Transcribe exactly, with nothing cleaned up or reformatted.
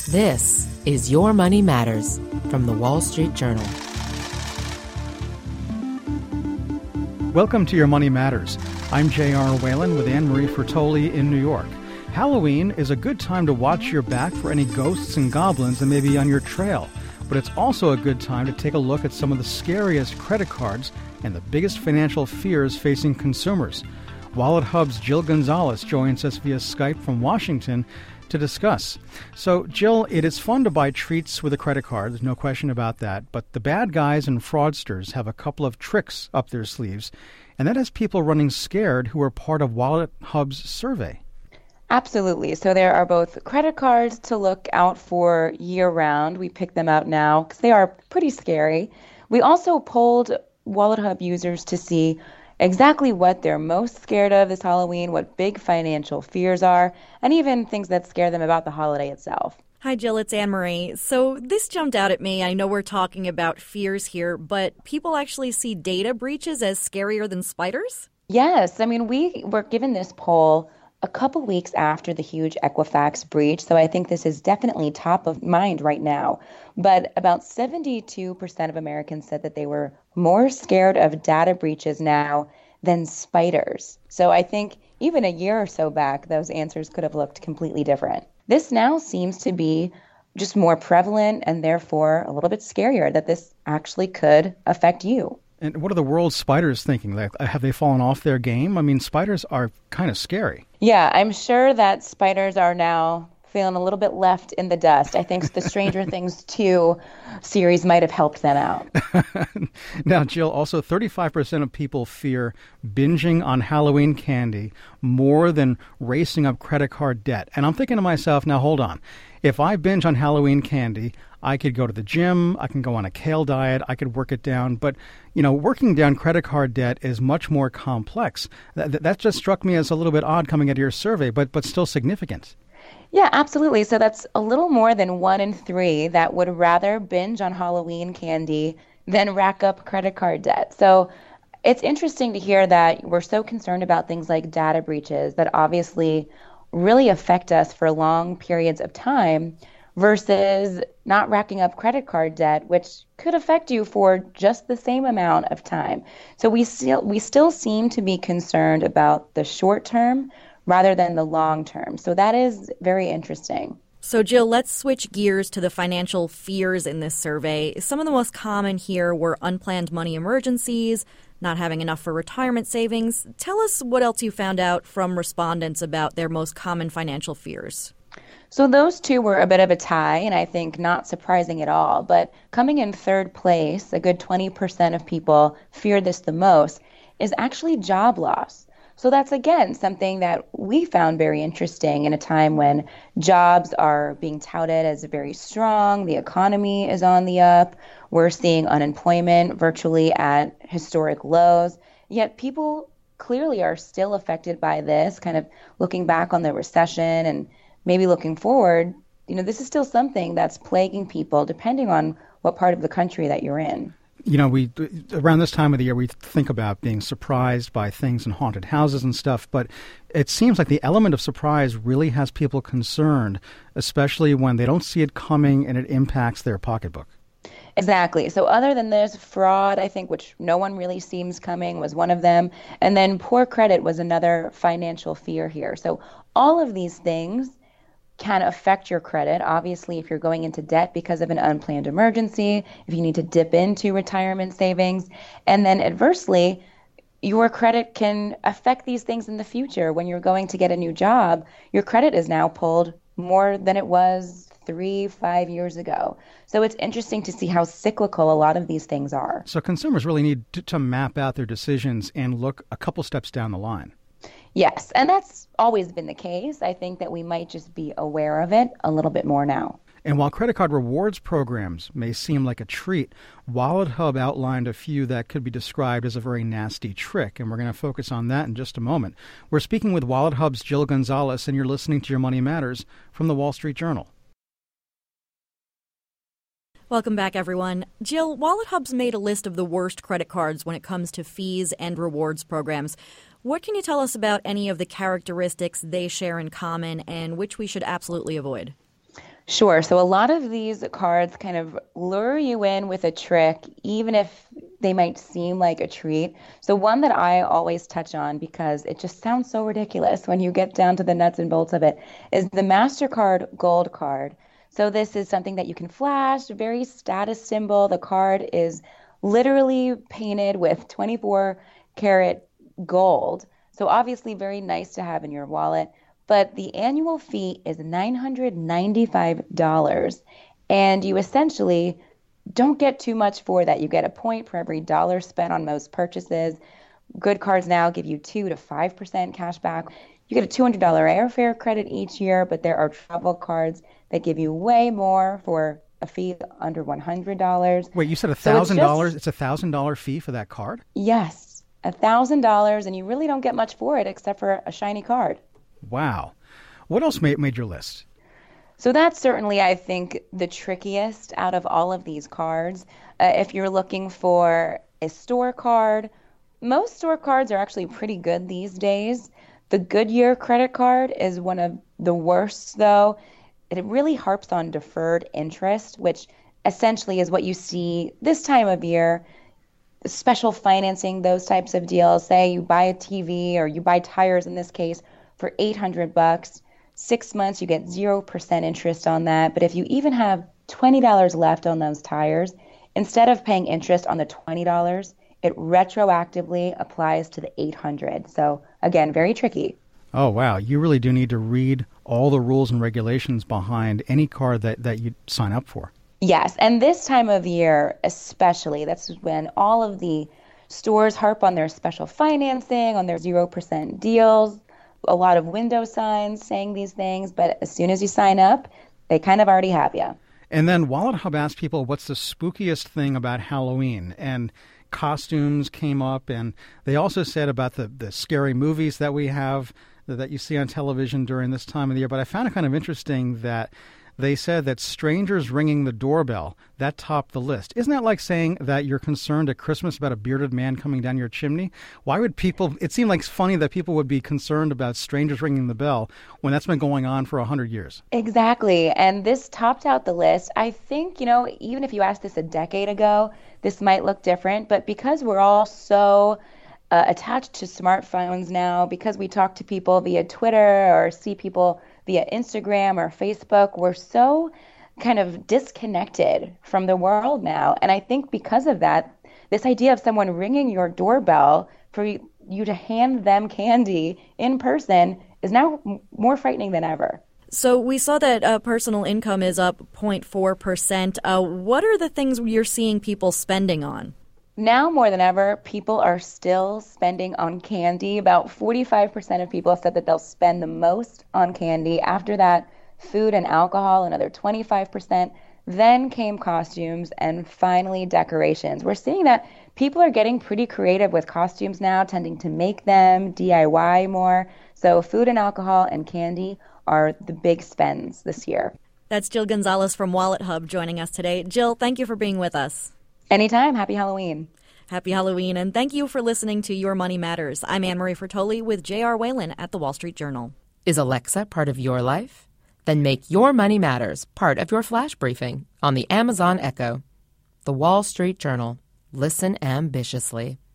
This is Your Money Matters from the Wall Street Journal. Welcome to Your Money Matters. I'm J R. Whalen with Anne-Marie Fertoli in New York. Halloween is a good time to watch your back for any ghosts and goblins that may be on your trail. But it's also a good time to take a look at some of the scariest credit cards and the biggest financial fears facing consumers. Wallet Hub's Jill Gonzalez joins us via Skype from Washington to discuss. So, Jill, it is fun to buy treats with a credit card. There's no question about that. But the bad guys and fraudsters have a couple of tricks up their sleeves, and that has people running scared who are part of Wallet Hub's survey. Absolutely. So there are both credit cards to look out for year-round. We pick them out now because they are pretty scary. We also polled Wallet Hub users to see exactly what they're most scared of this Halloween, what big financial fears are, and even things that scare them about the holiday itself. Hi, Jill. It's Anne-Marie. So this jumped out at me. I know we're talking about fears here, but people actually see data breaches as scarier than spiders? Yes. I mean, we were given this poll a couple weeks after the huge Equifax breach, so I think this is definitely top of mind right now. But about seventy-two percent of Americans said that they were more scared of data breaches now than spiders. So I think even a year or so back, those answers could have looked completely different. This now seems to be just more prevalent and therefore a little bit scarier that this actually could affect you. And what are the world's spiders thinking? Like, have they fallen off their game? I mean, spiders are kind of scary. Yeah, I'm sure that spiders are now feeling a little bit left in the dust. I think the Stranger Things two series might have helped them out. Now, Jill, also thirty-five percent of people fear binging on Halloween candy more than racing up credit card debt. And I'm thinking to myself, now hold on. If I binge on Halloween candy, I could go to the gym, I can go on a kale diet, I could work it down. But, you know, working down credit card debt is much more complex. That, that just struck me as a little bit odd coming out of your survey, but but still significant. Yeah, absolutely. So that's a little more than one in three that would rather binge on Halloween candy than rack up credit card debt. So it's interesting to hear that we're so concerned about things like data breaches that obviously really affect us for long periods of time versus not racking up credit card debt, which could affect you for just the same amount of time. So we still we still seem to be concerned about the short term rather than the long term. So that is very interesting. So, Jill, let's switch gears to the financial fears in this survey. Some of the most common here were unplanned money emergencies, not having enough for retirement savings. Tell us what else you found out from respondents about their most common financial fears. So those two were a bit of a tie, and I think not surprising at all. But coming in third place, a good twenty percent of people fear this the most, is actually job loss. So that's, again, something that we found very interesting in a time when jobs are being touted as very strong, the economy is on the up, we're seeing unemployment virtually at historic lows, yet people clearly are still affected by this, kind of looking back on the recession and maybe looking forward. You know, this is still something that's plaguing people depending on what part of the country that you're in. You know, we around this time of the year, we think about being surprised by things in haunted houses and stuff, but it seems like the element of surprise really has people concerned, especially when they don't see it coming and it impacts their pocketbook. Exactly. So other than this, fraud, I think, which no one really seems coming, was one of them. And then poor credit was another financial fear here. So all of these things can affect your credit. Obviously, if you're going into debt because of an unplanned emergency, if you need to dip into retirement savings, and then adversely, your credit can affect these things in the future. When you're going to get a new job, your credit is now pulled more than it was three, five years ago. So it's interesting to see how cyclical a lot of these things are. So consumers really need to, to map out their decisions and look a couple steps down the line. Yes, and that's always been the case. I think that we might just be aware of it a little bit more now. And while credit card rewards programs may seem like a treat, Wallet Hub outlined a few that could be described as a very nasty trick, and we're going to focus on that in just a moment. We're speaking with Wallet Hub's Jill Gonzalez, and you're listening to Your Money Matters from the Wall Street Journal. Welcome back, everyone. Jill, Wallet Hub's made a list of the worst credit cards when it comes to fees and rewards programs. What can you tell us about any of the characteristics they share in common and which we should absolutely avoid? Sure. So a lot of these cards kind of lure you in with a trick, even if they might seem like a treat. So one that I always touch on because it just sounds so ridiculous when you get down to the nuts and bolts of it is the MasterCard Gold Card. So this is something that you can flash, very status symbol. The card is literally painted with twenty-four karat gold. So obviously very nice to have in your wallet. But the annual fee is nine hundred ninety-five dollars. And you essentially don't get too much for that. You get a point for every dollar spent on most purchases. Good cards now give you two to five percent cash back. You get a two hundred dollars airfare credit each year, but there are travel cards that give you way more for a fee under one hundred dollars. Wait, you said one thousand dollars? So it's, it's a one thousand dollars fee for that card? Yes, one thousand dollars, and you really don't get much for it except for a shiny card. Wow. What else made, made your list? So that's certainly, I think, the trickiest out of all of these cards. Uh, if you're looking for a store card, most store cards are actually pretty good these days. The Goodyear credit card is one of the worst, though. It really harps on deferred interest, which essentially is what you see this time of year. Special financing, those types of deals. Say you buy a T V or you buy tires in this case for eight hundred bucks. Six months, you get zero percent interest on that. But if you even have twenty dollars left on those tires, instead of paying interest on the twenty dollars, it retroactively applies to the eight hundred dollars. So again, very tricky. Oh, wow. You really do need to read all the rules and regulations behind any card that, that you sign up for. Yes. And this time of year, especially, that's when all of the stores harp on their special financing, on their zero percent deals. A lot of window signs saying these things, but as soon as you sign up, they kind of already have you. And then Wallet Hub asked people, what's the spookiest thing about Halloween? And costumes came up, and they also said about the, the scary movies that we have, that you see on television during this time of the year. But I found it kind of interesting that they said that strangers ringing the doorbell, that topped the list. Isn't that like saying that you're concerned at Christmas about a bearded man coming down your chimney? Why would people, it seemed like funny that people would be concerned about strangers ringing the bell when that's been going on for one hundred years. Exactly. And this topped out the list. I think, you know, even if you asked this a decade ago, this might look different. But because we're all so uh, attached to smartphones now, because we talk to people via Twitter or see people via Instagram or Facebook, we're so kind of disconnected from the world now. And I think because of that, this idea of someone ringing your doorbell for you to hand them candy in person is now m- more frightening than ever. So we saw that uh, personal income is up zero point four percent. Uh, what are the things you're seeing people spending on? Now more than ever, people are still spending on candy. About forty-five percent of people said that they'll spend the most on candy. After that, food and alcohol, another twenty-five percent. Then came costumes, and finally decorations. We're seeing that people are getting pretty creative with costumes now, tending to make them, D I Y more. So food and alcohol and candy are the big spends this year. That's Jill Gonzalez from Wallet Hub joining us today. Jill, thank you for being with us. Anytime. Happy Halloween. Happy Halloween, and thank you for listening to Your Money Matters. I'm Anne-Marie Fertoli with J R. Whalen at The Wall Street Journal. Is Alexa part of your life? Then make Your Money Matters part of your flash briefing on the Amazon Echo. The Wall Street Journal. Listen ambitiously.